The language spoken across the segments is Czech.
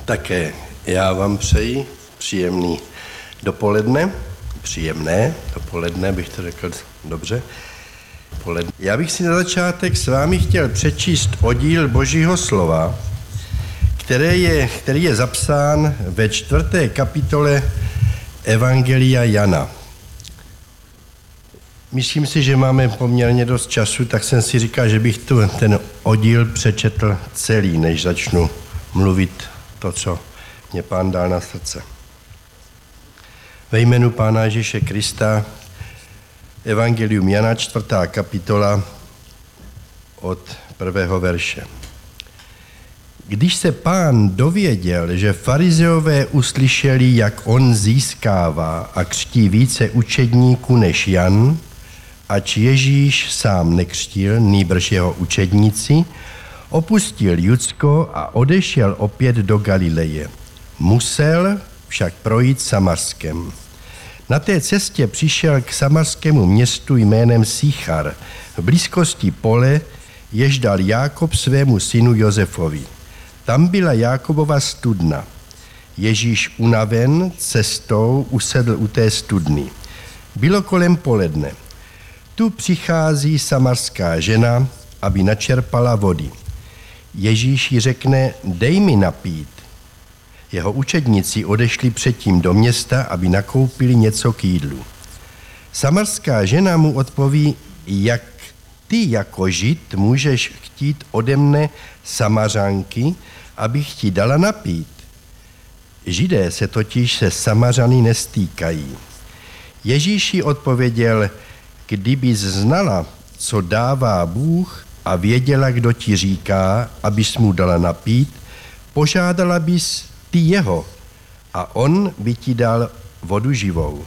Také já vám přeji příjemné dopoledne, bych to řekl dobře. Já bych si na začátek s vámi chtěl přečíst oddíl Božího slova, který je zapsán ve 4. kapitole Evangelia Jana. Myslím si, že máme poměrně dost času, tak jsem si říkal, že bych ten oddíl přečetl celý, než začnu mluvit to, co mě Pán dal na srdce. Ve jménu Pána Ježíše Krista, Evangelium Jana, 4. kapitola od 1. verše. Když se Pán dověděl, že farizeové uslyšeli, jak on získává a křtí více učedníků než Jan, ač Ježíš sám nekřtil, nýbrž jeho učedníci, opustil Judsko a odešel opět do Galileje. Musel však projít Samarskem. Na té cestě přišel k samarskému městu jménem Sichar, v blízkosti pole, jež dal Jákob svému synu Josefovi. Tam byla Jákobova studna. Ježíš unaven cestou usedl u té studny. Bylo kolem poledne. Tu přichází samarská žena, aby načerpala vody. Ježíš jí řekne, dej mi napít. Jeho učedníci odešli předtím do města, aby nakoupili něco k jídlu. Samarská žena mu odpoví, jak ty jako Žid můžeš chtít ode mne Samařanky, abych ti dala napít. Židé se totiž se Samařany nestýkají. Ježíš jí odpověděl, kdybys znala, co dává Bůh a věděla, kdo ti říká, abys mu dala napít, požádala bys ty jeho a on by ti dal vodu živou.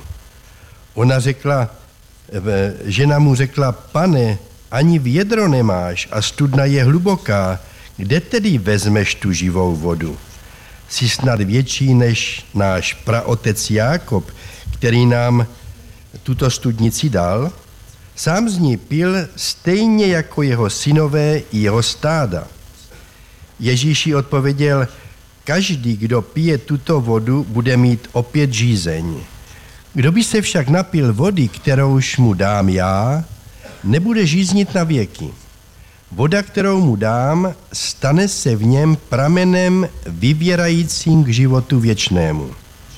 Žena mu řekla, pane, ani vědro nemáš a studna je hluboká, kde tedy vezmeš tu živou vodu? Jsi snad větší než náš praotec Jákob, který nám tuto studnici dal? Sám z ní pil stejně jako jeho synové i jeho stáda. Ježíš jí odpověděl, každý, kdo pije tuto vodu, bude mít opět žízeň. Kdo by se však napil vody, kterouž mu dám já, nebude žíznit na věky. Voda, kterou mu dám, stane se v něm pramenem vyvěrajícím k životu věčnému.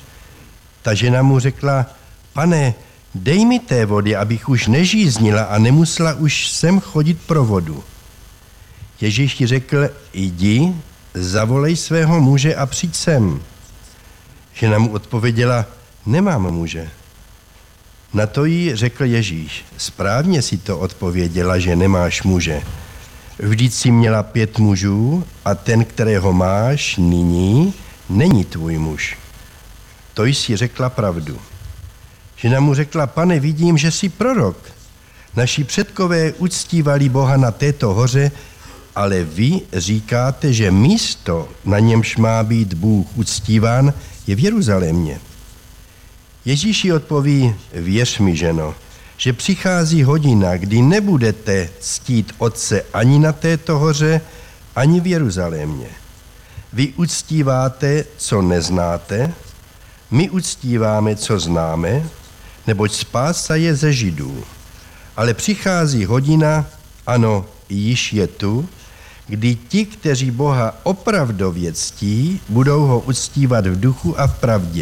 Ta žena mu řekla, pane, dej mi té vody, abych už nežíznila a nemusela už sem chodit pro vodu. Ježíš ti řekl, jdi, zavolej svého muže a přijď sem. Žena mu odpověděla, nemám muže. Na to jí řekl Ježíš, správně si to odpověděla, že nemáš muže. Vždyť jsi měla 5 mužů a ten, kterého máš nyní, není tvůj muž. To jsi řekla pravdu. Žena mu řekla, pane, vidím, že jsi prorok. Naši předkové uctívali Boha na této hoře, ale vy říkáte, že místo, na němž má být Bůh uctíván, je v Jeruzalémě. Ježíš jí odpoví, věř mi, ženo, že přichází hodina, kdy nebudete ctít Otce ani na této hoře, ani v Jeruzalémě. Vy uctíváte, co neznáte, my uctíváme, co známe, neboť spása je ze Židů. Ale přichází hodina, ano, již je tu, kdy ti, kteří Boha opravdově ctí, budou ho uctívat v duchu a v pravdě.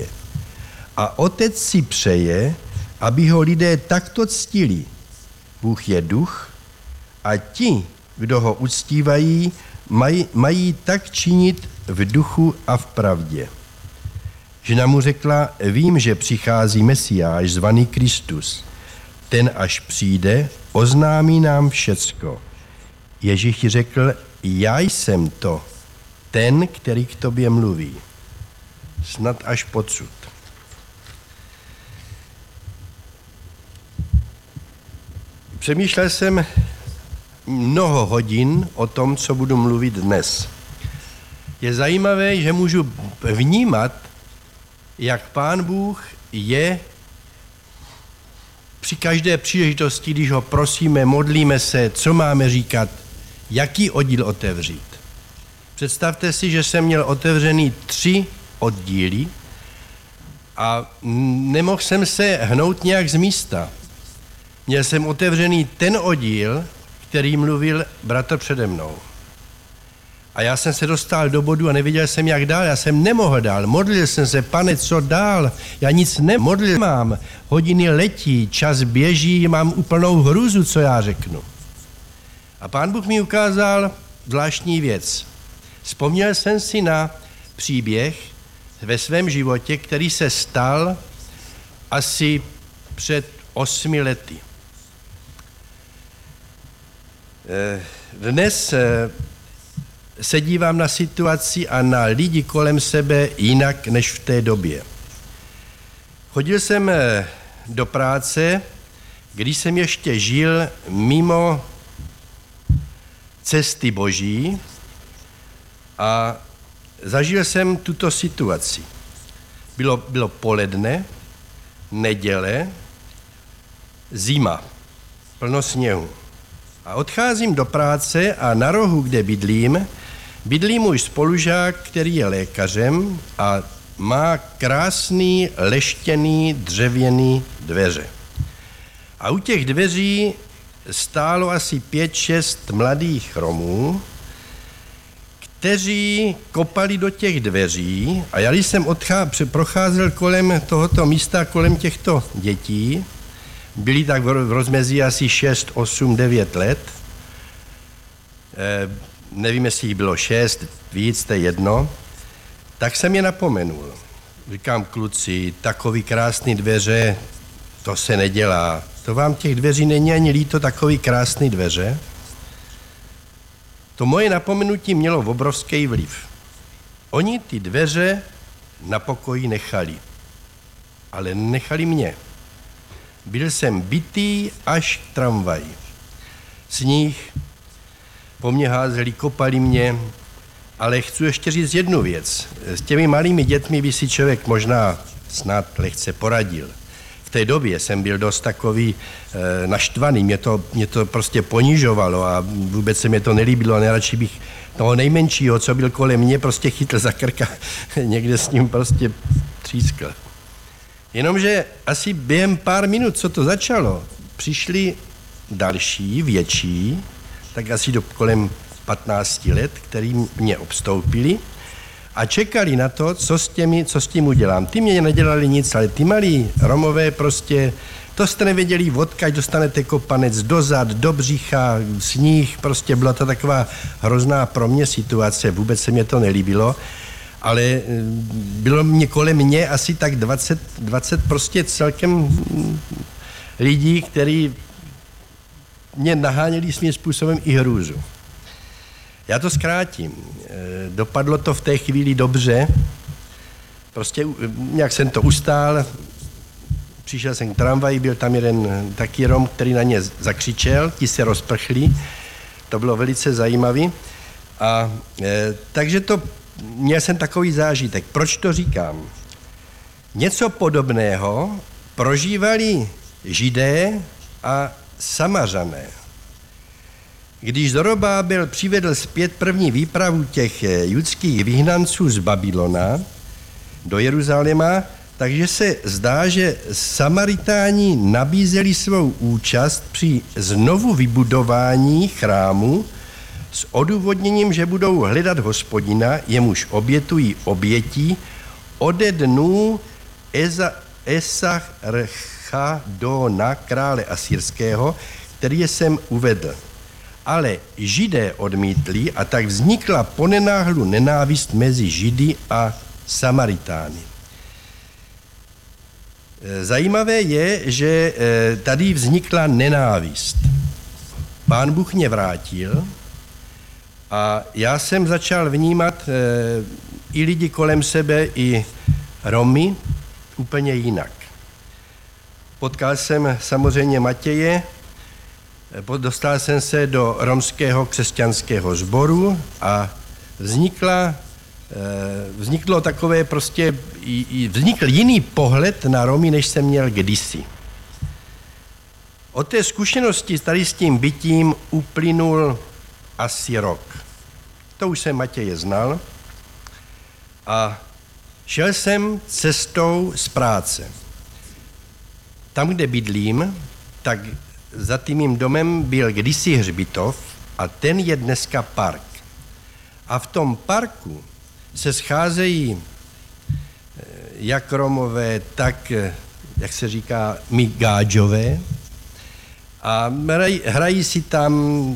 A Otec si přeje, aby ho lidé takto ctili. Bůh je duch a ti, kdo ho uctívají, mají tak činit v duchu a v pravdě. Žena mu řekla, vím, že přichází Mesiáš zvaný Kristus. Ten, až přijde, oznámí nám všecko. Ježíš řekl, já jsem to, ten, který k tobě mluví. Snad až podsud. Přemýšlel jsem mnoho hodin o tom, co budu mluvit dnes. Je zajímavé, že můžu vnímat, jak Pán Bůh je při každé příležitosti, když ho prosíme, modlíme se, co máme říkat, jaký oddíl otevřít. Představte si, že jsem měl otevřený 3 oddíly a nemohl jsem se hnout nějak z místa. Měl jsem otevřený ten oddíl, který mluvil bratr přede mnou. A já jsem se dostal do bodu a nevěděl jsem, jak dál. Já jsem nemohl dál. Modlil jsem se, Pane, co dál? Já nic nemodlil mám. Hodiny letí, čas běží, mám úplnou hrůzu, co já řeknu. A Pán Bůh mi ukázal zvláštní věc. Vzpomněl jsem si na příběh ve svém životě, který se stal asi před 8 lety. Dnes se dívám na situaci a na lidi kolem sebe jinak než v té době. Chodil jsem do práce, když jsem ještě žil mimo cesty Boží a zažil jsem tuto situaci. Bylo poledne, neděle, zima, plno sněhu. A odcházím do práce a na rohu, kde bydlí můj spolužák, který je lékařem a má krásný leštěný dřevěný dveře. A u těch dveří stálo asi 5-6 mladých Romů, kteří kopali do těch dveří a já, když jsem procházel kolem tohoto místa, kolem těchto dětí, byli tak v rozmezí asi 6, 8, 9 let, nevím, jestli jich bylo 6, víc, to je jedno, tak jsem je napomenul. Říkám, kluci, takový krásný dveře, to se nedělá. To vám těch dveří není ani líto, takový krásný dveře. To moje napomenutí mělo obrovský vliv. Oni ty dveře na pokoji nechali, ale nechali mě. Byl jsem bitý až k tramvaji. Sníh, po mně házeli, kopali mě, ale chci ještě říct jednu věc. S těmi malými dětmi by si člověk možná snad lehce poradil. V té době jsem byl dost takový naštvaný, mě to prostě ponižovalo a vůbec se mě to nelíbilo a nejradši bych toho nejmenšího, co byl kolem mě, prostě chytl za krka, někde s ním prostě třískl. Jenomže asi během pár minut, co to začalo, přišli další, větší, tak asi do kolem 15 let, který mě obstoupili a čekali na to, co s tím udělám. Ty mě nedělali nic, ale ty malí Romové prostě, to jste nevěděli, odkud dostanete kopanec, dozad, do břicha, sníh, prostě byla to taková hrozná pro mě situace, vůbec se mě to nelíbilo, ale bylo mě kolem mě asi tak 20 prostě celkem lidí, kteří mě naháněli svým způsobem i hrůzu. Já to zkrátím. Dopadlo to v té chvíli dobře. Prostě nějak jsem to ustál. Přišel jsem k tramvaji, byl tam jeden taky Rom, který na ně zakřičel, ti se rozprchli. To bylo velice zajímavé. A takže měl jsem takový zážitek. Proč to říkám? Něco podobného prožívali Židé a Samařané. Když Zorobábel přivedl zpět první výpravu těch judských vyhnanců z Babylona do Jeruzaléma, takže se zdá, že Samaritáni nabízeli svou účast při znovu vybudování chrámu s odůvodněním, že budou hledat Hospodina, jemuž obětují oběti ode dnů Esarchadona, krále asyrského, který jsem uvedl. Ale Židé odmítli a tak vznikla ponenáhlu nenávist mezi Židy a Samaritány. Zajímavé je, že tady vznikla nenávist. Pán Bůh mě vrátil a já jsem začal vnímat i lidi kolem sebe, i Romy úplně jinak. Potkal jsem samozřejmě Matěje, dostal jsem se do romského křesťanského sboru a vzniklo takové prostě, vznikl jiný pohled na Romy, než jsem měl kdysi. Od té zkušenosti tady s tím bytím uplynul asi rok. To už jsem Matěje znal. A šel jsem cestou z práce. Tam, kde bydlím, tak za tím mým domem byl kdysi hřbitov a ten je dneska park. A v tom parku se scházejí jak Romové, tak, jak se říká, my Gádžové a hrají si tam,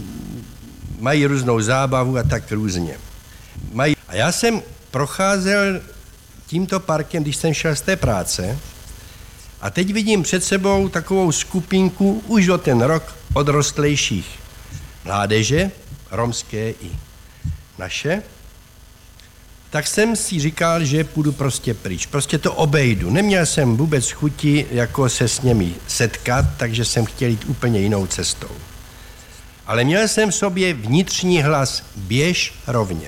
mají různou zábavu a tak různě. A já jsem procházel tímto parkem, když jsem šel z té práce a teď vidím před sebou takovou skupinku už o ten rok odrostlejších mládeže, romské i naše, tak jsem si říkal, že půjdu prostě pryč. Prostě to obejdu. Neměl jsem vůbec chuti jako se s nimi setkat, takže jsem chtěl jít úplně jinou cestou. Ale měl jsem v sobě vnitřní hlas, běž rovně.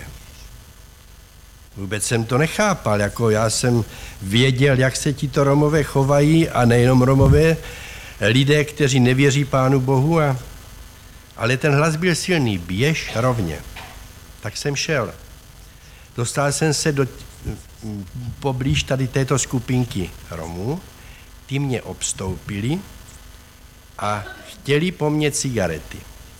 Vůbec jsem to nechápal, jako já jsem věděl, jak se tito Romové chovají a nejenom Romové, lidé, kteří nevěří Pánu Bohu, ale ten hlas byl silný, běž rovně. Tak jsem šel. Dostal jsem se poblíž tady této skupinky Romů, ty mě obstoupili a chtěli po mně cigarety.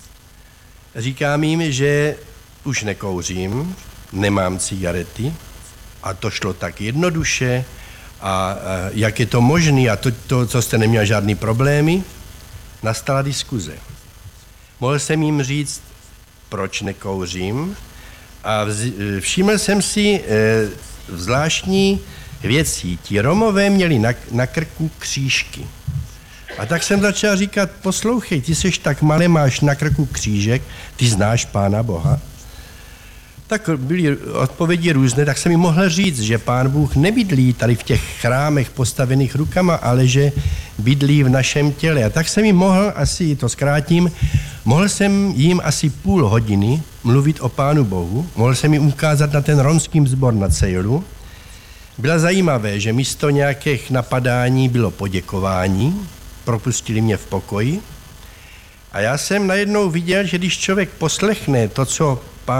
Říkám jim, že už nekouřím, nemám cigarety a to šlo tak jednoduše a jak je to možné a to, co jste neměl žádný problémy, nastala diskuze. Mohl jsem jim říct, proč nekouřím a všiml jsem si zvláštní věcí. Ti Romové měli na krku křížky. A tak jsem začal říkat, poslouchej, ty seš tak malé, máš na krku křížek, ty znáš Pána Boha? Tak byly odpovědi různé, tak jsem mi mohl říct, že Pán Bůh nebydlí tady v těch chrámech postavených rukama, ale že bydlí v našem těle. A tak jsem jim mohl, asi to zkrátím, mohl jsem jim asi půl hodiny mluvit o Pánu Bohu, mohl jsem jim ukázat na ten romský sbor na Cejlu. Bylo zajímavé, že místo nějakých napadání bylo poděkování, propustili mě v pokoji a já jsem najednou viděl, že když člověk poslechne to, co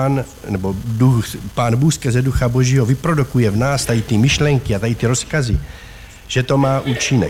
Pán Bůh skrze Ducha Božího vyprodukuje v nás, tady ty myšlenky a tady ty rozkazy, že to má účinek.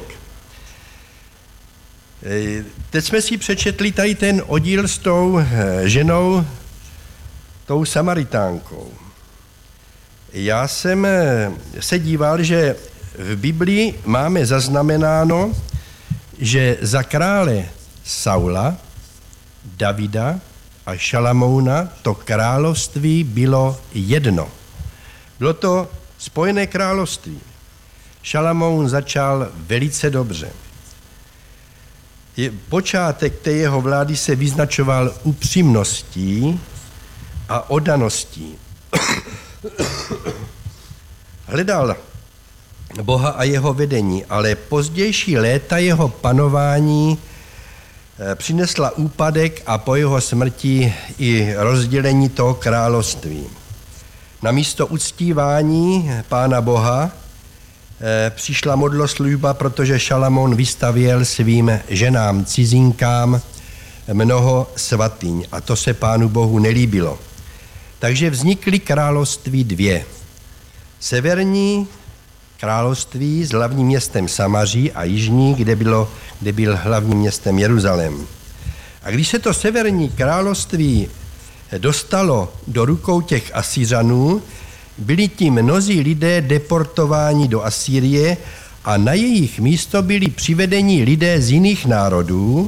Teď jsme si přečetli tady ten oddíl s tou ženou, tou Samaritánkou. Já jsem se díval, že v Biblii máme zaznamenáno, že za krále Saula, Davida a Šalamouna to království bylo jedno. Bylo to spojené království. Šalamoun začal velice dobře. Počátek té jeho vlády se vyznačoval upřímností a oddaností. Hledal Boha a jeho vedení, ale pozdější léta jeho panování přinesla úpadek a po jeho smrti i rozdělení toho království. Na místo uctívání Pána Boha přišla modloslužba, protože Šalamoun vystavěl svým ženám, cizinkám mnoho svatyň a to se Pánu Bohu nelíbilo. Takže vznikly království dvě. Severní království s hlavním městem Samaří a jižní, kde byl hlavním městem Jeruzalém. A když se to severní království dostalo do rukou těch Asýřanů, byli ti mnozí lidé deportováni do Asýrie a na jejich místo byli přivedeni lidé z jiných národů,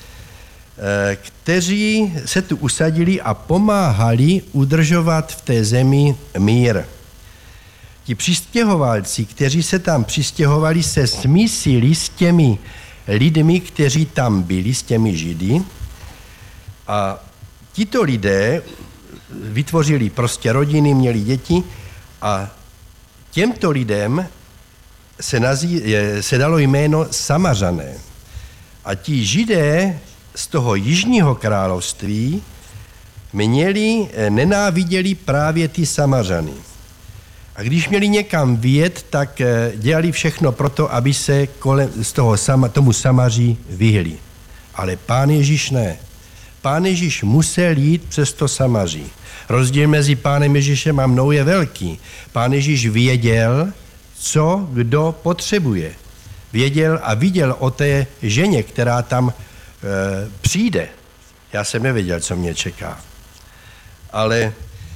kteří se tu usadili a pomáhali udržovat v té zemi mír. Ti přistěhovalci, kteří se tam přistěhovali, se smísili s těmi lidmi, kteří tam byli, s těmi Židy. A tito lidé vytvořili prostě rodiny, měli děti a těmto lidem se dalo jméno Samařané. A ti Židé z toho jižního království nenáviděli právě ty Samařany. A když měli někam vyjet, tak dělali všechno proto, aby se tomu Samaří vyhli. Ale Pán Ježíš ne. Pán Ježíš musel jít přes to Samaří. Rozdíl mezi Pánem Ježíšem a mnou je velký. Pán Ježíš věděl, co kdo potřebuje. Věděl a viděl o té ženě, která tam přijde. Já jsem nevěděl, co mě čeká. Ale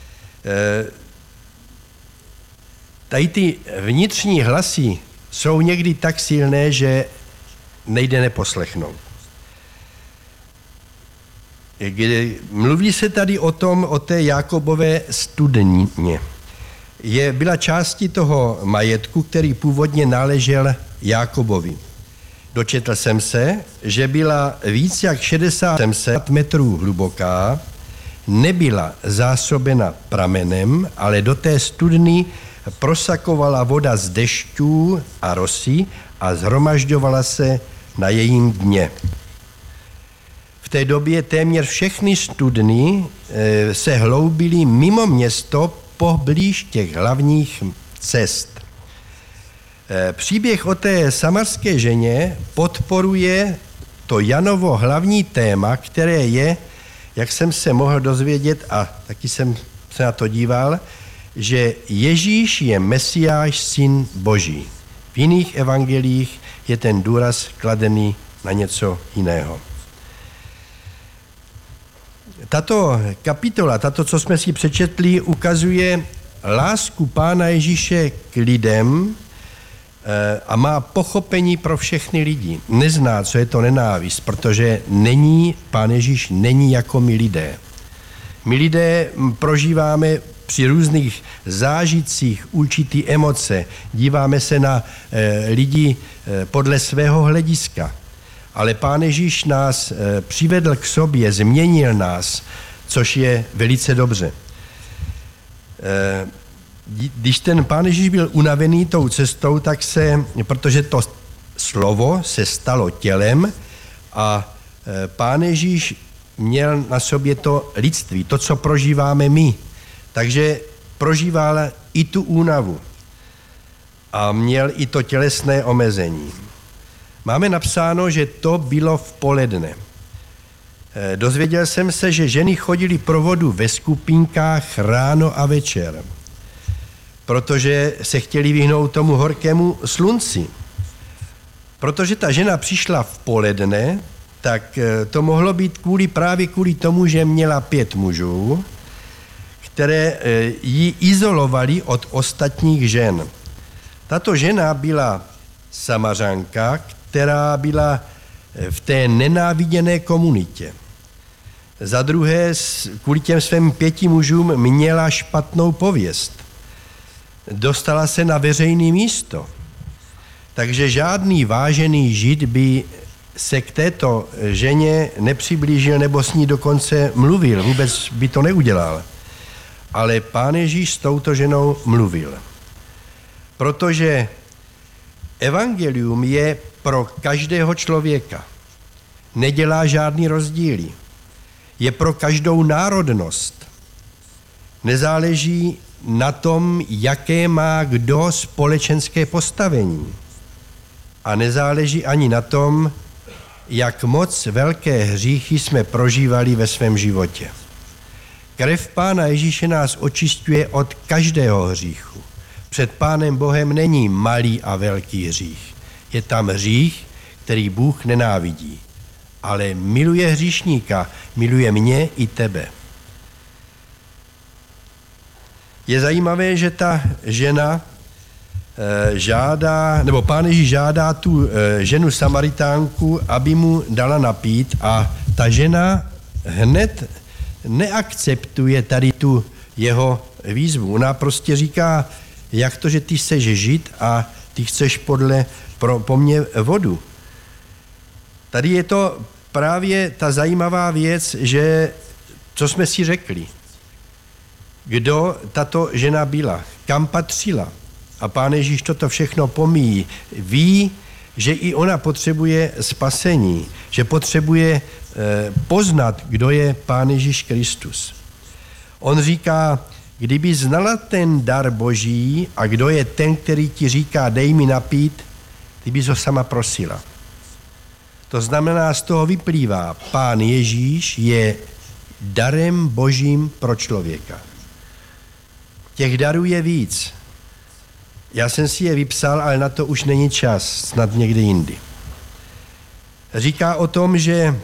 tady ty vnitřní hlasy jsou někdy tak silné, že nejde neposlechnout. Mluví se tady o té Jákobové studně. Byla částí toho majetku, který původně náležel Jákobovi. Dočetl jsem se, že byla víc jak 60 metrů hluboká, nebyla zásobena pramenem, ale do té studny prosakovala voda z dešťů a rosy a zhromažďovala se na jejím dně. V té době téměř všechny studny se hloubily mimo město poblíž těch hlavních cest. Příběh o té samarské ženě podporuje to Janovo hlavní téma, které je, jak jsem se mohl dozvědět a taky jsem se na to díval, že Ježíš je Mesiáš, syn Boží. V jiných evangelích je ten důraz kladený na něco jiného. Tato kapitola, co jsme si přečetli, ukazuje lásku Pána Ježíše k lidem a má pochopení pro všechny lidi. Nezná, co je to nenávist, protože Pán Ježíš není jako my lidé. My lidé prožíváme při různých zážitcích určitý emoce, díváme se na lidi podle svého hlediska. Ale Pán Ježíš nás přivedl k sobě, změnil nás, což je velice dobře. Když ten Pán Ježíš byl unavený tou cestou, tak protože to slovo se stalo tělem a Pán Ježíš měl na sobě to lidství, to, co prožíváme my. Takže prožíval i tu únavu a měl i to tělesné omezení. Máme napsáno, že to bylo v poledne. Dozvěděl jsem se, že ženy chodily pro vodu ve skupinkách ráno a večer, protože se chtěli vyhnout tomu horkému slunci. Protože ta žena přišla v poledne, tak to mohlo být právě kvůli tomu, že měla 5 mužů, které ji izolovali od ostatních žen. Tato žena byla Samařanka, která byla v té nenáviděné komunitě. Za druhé, kvůli těm svým 5 mužům měla špatnou pověst. Dostala se na veřejné místo. Takže žádný vážený žid by se k této ženě nepřiblížil nebo s ní dokonce mluvil. Vůbec by to neudělal. Ale Pán Ježíš s touto ženou mluvil. Protože evangelium je pro každého člověka. Nedělá žádný rozdíly. Je pro každou národnost. Nezáleží na tom, jaké má kdo společenské postavení. A nezáleží ani na tom, jak moc velké hříchy jsme prožívali ve svém životě. Krev Pána Ježíše nás očisťuje od každého hříchu. Před Pánem Bohem není malý a velký hřích. Je tam hřích, který Bůh nenávidí. Ale miluje hříšníka, miluje mě i tebe. Je zajímavé, že ta žena Pán Ježíš žádá tu ženu Samaritánku, aby mu dala napít a ta žena hned neakceptuje tady tu jeho výzvu. Ona prostě říká, jak to, že ty seš žid a ty chceš po mně vodu. Tady je to právě ta zajímavá věc, že co jsme si řekli. Kdo tato žena byla, kam patřila. A Pán Ježíš toto všechno pomíjí. Ví, že i ona potřebuje spasení, že potřebuje poznat, kdo je Pán Ježíš Kristus. On říká, kdyby znala ten dar Boží a kdo je ten, který ti říká, dej mi napít, ty bys ho sama prosila. To znamená, z toho vyplývá, Pán Ježíš je darem Božím pro člověka. Těch darů je víc. Já jsem si je vypsal, ale na to už není čas, snad někde jindy. Říká o tom, že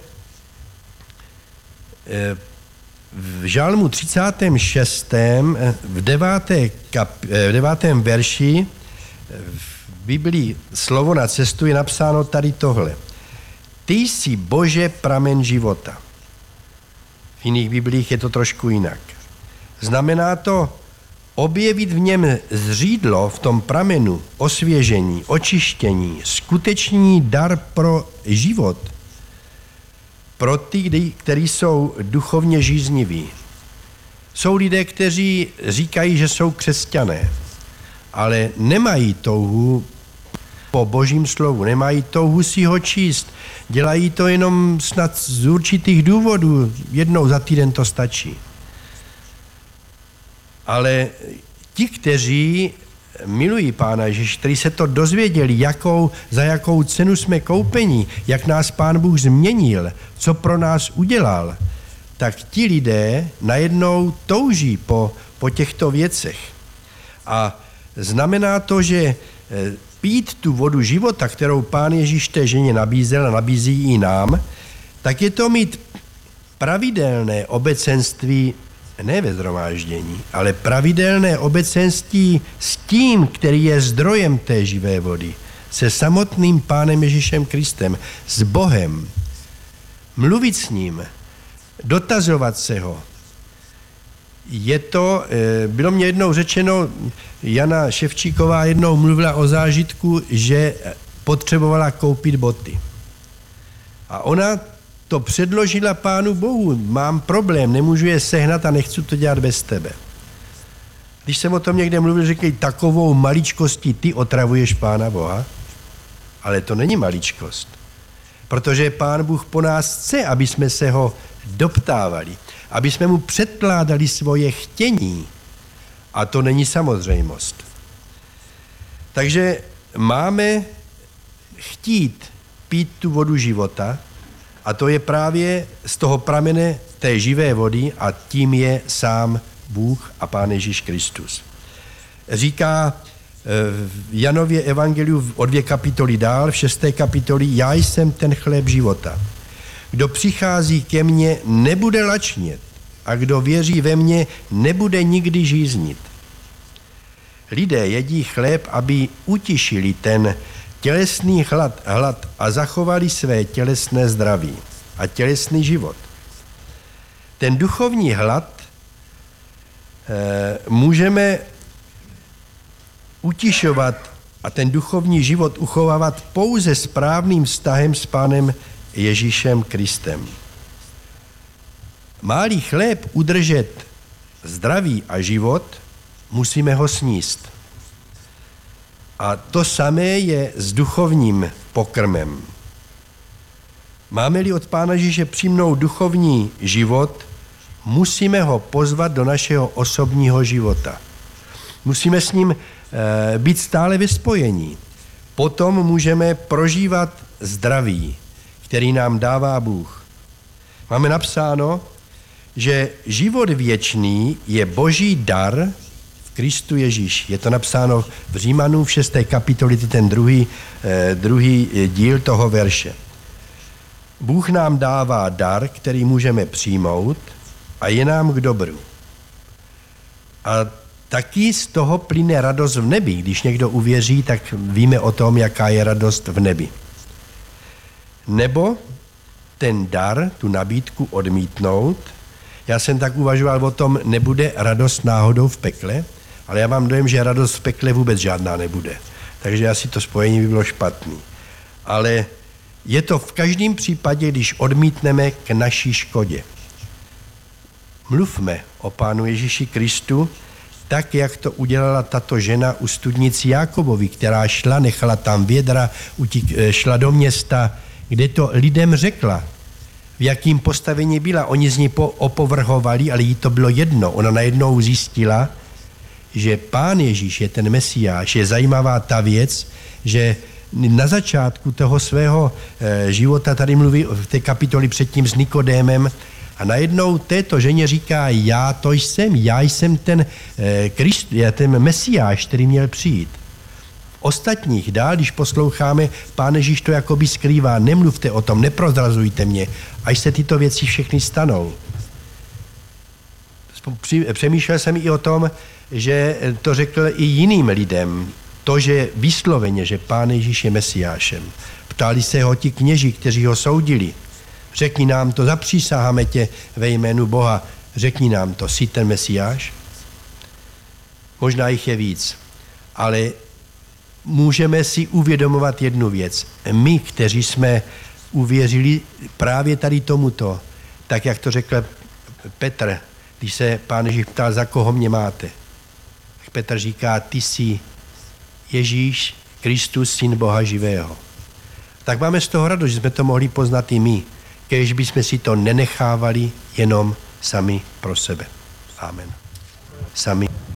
v Žalmu 36. v 9. verši v Biblii Slovo na cestu je napsáno tady tohle. Ty jsi, Bože, pramen života. V jiných Biblích je to trošku jinak. Znamená to objevit v něm zřídlo, v tom pramenu, osvěžení, očištění, skutečný dar pro život, pro ty, kteří jsou duchovně žízniví. Jsou lidé, kteří říkají, že jsou křesťané, ale nemají touhu po Božím slovu, nemají touhu si ho číst. Dělají to jenom snad z určitých důvodů, jednou za týden to stačí. Ale ti, kteří milují Pána Ježíše, kteří se to dozvěděli, za jakou cenu jsme koupeni, jak nás Pán Bůh změnil, co pro nás udělal, tak ti lidé najednou touží po těchto věcech. A znamená to, že pít tu vodu života, kterou Pán Ježíš té ženě nabízel a nabízí i nám, tak je to mít pravidelné obecenství, ne ve shromáždění, ale pravidelné obecenství s tím, který je zdrojem té živé vody, se samotným Pánem Ježíšem Kristem, s Bohem. Mluvit s ním, dotazovat se ho. Bylo mě jednou řečeno, Jana Ševčíková jednou mluvila o zážitku, že potřebovala koupit boty. A ona to předložila Pánu Bohu. Mám problém, nemůžu je sehnat a nechci to dělat bez tebe. Když jsem o tom někde mluvil, řekli, takovou maličkostí ty otravuješ Pána Boha, ale to není maličkost. Protože Pán Bůh po nás chce, aby jsme se ho doptávali, aby jsme mu předkládali svoje chtění. A to není samozřejmost. Takže máme chtít pít tu vodu života, a to je právě z toho pramene té živé vody a tím je sám Bůh a Pán Ježíš Kristus. Říká v Janově evangeliu o 2 kapitoly dál, v 6. kapitoli, já jsem ten chléb života. Kdo přichází ke mně, nebude lačnět a kdo věří ve mně, nebude nikdy žíznit. Lidé jedí chléb, aby utišili ten tělesný hlad a zachovali své tělesné zdraví a tělesný život. Ten duchovní hlad můžeme utišovat a ten duchovní život uchovávat pouze správným vztahem s Pánem Ježíšem Kristem. Má-li chléb udržet zdraví a život, musíme ho sníst. A to samé je s duchovním pokrmem. Máme-li od Pána Ježíše přijmout duchovní život, musíme ho pozvat do našeho osobního života. Musíme s ním být stále ve spojení. Potom můžeme prožívat zdraví, který nám dává Bůh. Máme napsáno, že život věčný je Boží dar v Kristu Ježíši. Je to napsáno v Římanům v 6. kapitoli, ten druhý díl toho verše. Bůh nám dává dar, který můžeme přijmout a je nám k dobru. A taky z toho plyne radost v nebi. Když někdo uvěří, tak víme o tom, jaká je radost v nebi. Nebo ten dar, tu nabídku odmítnout. Já jsem tak uvažoval o tom, nebude radost náhodou v pekle, ale já mám dojem, že radost v pekle vůbec žádná nebude. Takže asi to spojení by bylo špatný. Ale je to v každém případě, když odmítneme k naší škodě. Mluvme o Pánu Ježíši Kristu, tak, jak to udělala tato žena u studnici Jákobovi, která šla, nechala tam vědra, šla do města, kde to lidem řekla, v jakým postavení byla. Oni z ní opovrhovali, ale jí to bylo jedno. Ona najednou zjistila, že Pán Ježíš je ten Mesiáš. Je zajímavá ta věc, že na začátku toho svého života, tady mluví v té kapitoli předtím s Nikodémem, a najednou této ženě říká, já jsem ten ten Mesiáš, který měl přijít. Ostatních dál, když posloucháme, Pán Ježíš to jakoby skrývá, nemluvte o tom, neprozrazujte mě, až se tyto věci všechny stanou. Přemýšlel jsem i o tom, že to řekl i jiným lidem, to, že vysloveně, že Pán Ježíš je Mesiášem. Ptali se ho ti kněži, kteří ho soudili. Řekni nám to, zapřísaháme tě ve jménu Boha, řekni nám to, jsi ten Mesiáš? Možná jich je víc, ale můžeme si uvědomovat jednu věc. My, kteří jsme uvěřili právě tady tomuto, tak jak to řekl Petr, když se Pán Ježíš ptal, za koho mě máte. Tak Petr říká, ty jsi Ježíš, Kristus, syn Boha živého. Tak máme z toho radost, že jsme to mohli poznat i my, když bychom si to nenechávali jenom sami pro sebe. Amen. Sami